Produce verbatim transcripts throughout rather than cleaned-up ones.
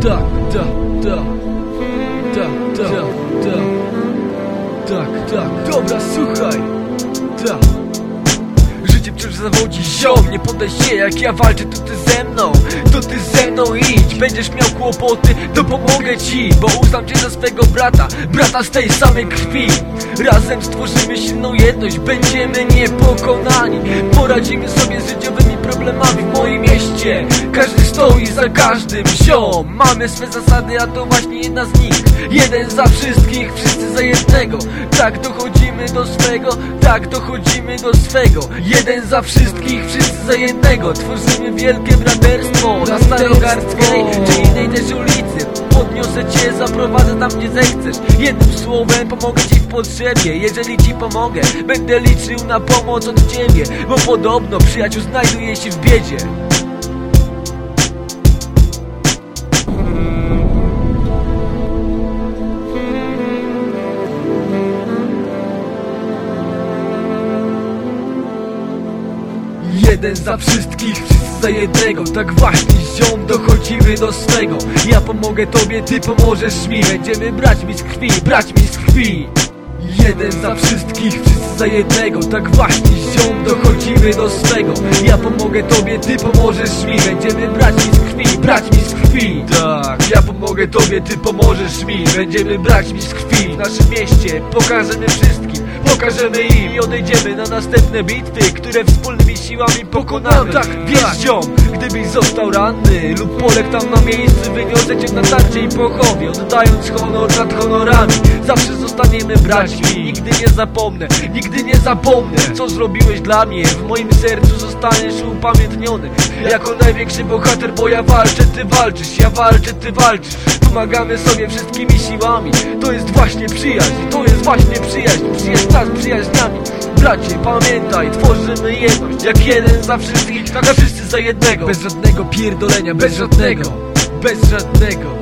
Tak, tak, tak, tak, tak, tak, tak, tak. Dobra, słuchaj, tak. Życie wciąż zawodzi, ziom, nie poddaj się, jak ja walczę, to ty ze mną, to ty ze mną idź. Będziesz miał kłopoty, to pomogę ci, bo uznam cię za swego brata, brata z tej samej krwi. Razem stworzymy silną jedność, będziemy niepokonani. Poradzimy sobie z życiowymi problemami w moim mieście. Każdy stoi za każdym, ziom. Mamy swe zasady, a to właśnie jedna z nich. Jeden za wszystkich, wszyscy za jednego. Tak dochodzimy do swego, tak dochodzimy do swego. Jeden za wszystkich, wszyscy za jednego. Tworzymy wielkie braterstwo na Starogardzkiej czy innej też ulicy. Podniosę cię, zaprowadzę tam, gdzie zechcesz. Jednym słowem pomogę ci w potrzebie. Jeżeli ci pomogę, będę liczył na pomoc od ciebie, bo podobno przyjaciół znajduje się w biedzie. Jeden za wszystkich, wszyscy za jednego. Tak właśnie, ziom, dochodzimy do swego. Ja pomogę tobie, ty pomożesz mi. Będziemy braćmi z krwi, braćmi z krwi. Jeden za wszystkich, wszyscy za jednego. Tak właśnie, ziom, dochodzimy do swego. Ja pomogę tobie, ty pomożesz mi. Będziemy braćmi z krwi, braćmi z krwi. Tak, ja pomogę tobie, ty pomożesz mi. Będziemy braćmi z krwi. W naszym mieście pokażemy wszystkim, pokażemy im i odejdziemy na następne bitwy, które wspólnymi siłami pokonamy. Tak, wiesz, ziom, gdybyś został ranny lub poległ tam na miejscu, wyniosę cię na tarcie i pochowie, oddając honor nad honorami. Zawsze zostaniemy braćmi, nigdy nie zapomnę, nigdy nie zapomnę, co zrobiłeś dla mnie. W moim sercu zostaniesz upamiętniony jako największy bohater, bo ja walczę, ty walczysz, ja walczę, ty walczysz. Pomagamy sobie wszystkimi siłami. To jest właśnie przyjaźń, to jest właśnie przyjaźń. Przyjaźń nas przyjaźniami. Bracie, pamiętaj, tworzymy jedność, jak jeden za wszystkich, tak wszyscy za jednego. Bez żadnego pierdolenia, bez żadnego, bez żadnego.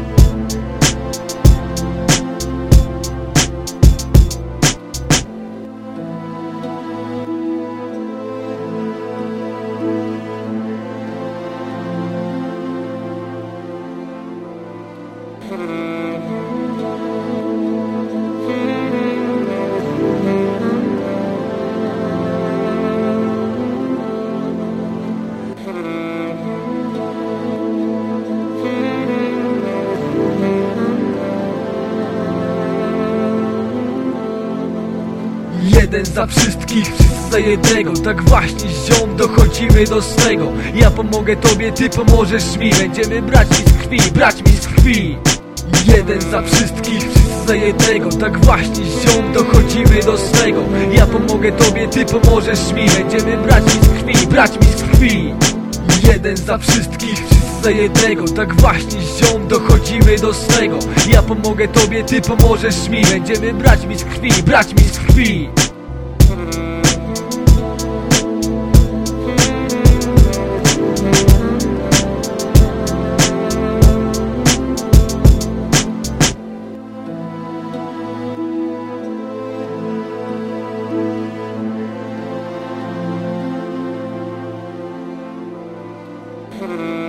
Jeden za wszystkich, wszyscy za jednego. Tak właśnie, ziom, dochodzimy do swego. Ja pomogę tobie, ty pomożesz mi. Będziemy braćmi z krwi, braćmi z krwi. Jeden za wszystkich, wszyscy za jednego. Tak właśnie, ziom, dochodzimy do swego. Ja pomogę tobie, ty pomożesz mi. Będziemy braćmi z krwi, braćmi z krwi. Jeden za wszystkich, wszyscy za jednego. Tak właśnie, ziom, dochodzimy do swego. Ja pomogę tobie, ty pomożesz mi. Będziemy braćmi z krwi, braćmi z krwi. Hmm.